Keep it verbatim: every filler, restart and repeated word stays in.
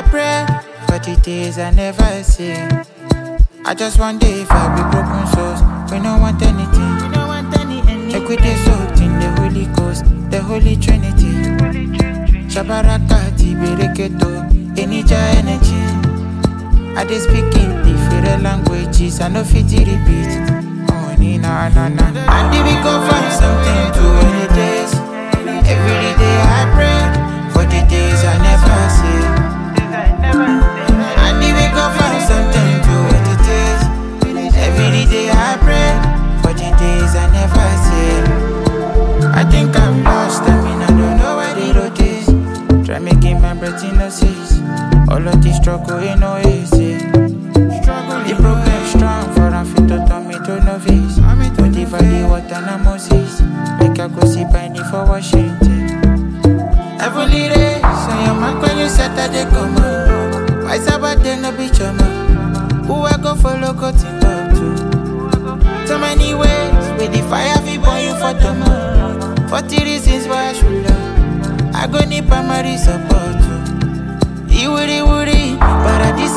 pray for the days I never see. I just one day if I be broken souls. We don't want anything. We don't want any anything. Make we dey soaked in the Holy Ghost, the Holy Trinity. Shabarakati bereketo, Enija energy. I dey speak in different languages. I no fit repeat. Oh, ni na na na. And if we go find something to any days. Every day I pray for the days I never see. And if we go find something to any days. Every day I pray for the days I never see. I think I'm lost, I mean I don't know where the road is. Try making my breath in no cease. All of this struggle ain't no easy. The problem strong for a fit to turn me to novice. To the valley water na Moses. Make I go see by for Washington. Heavenly rays, so your man when you set a day come on. Why Sabbath no be chama? Who I go follow go to talk to? So many ways, with the fire fi burn you for tomorrow. Forty reasons why I should love. I go need primary support too. Iwuri wuri, but at this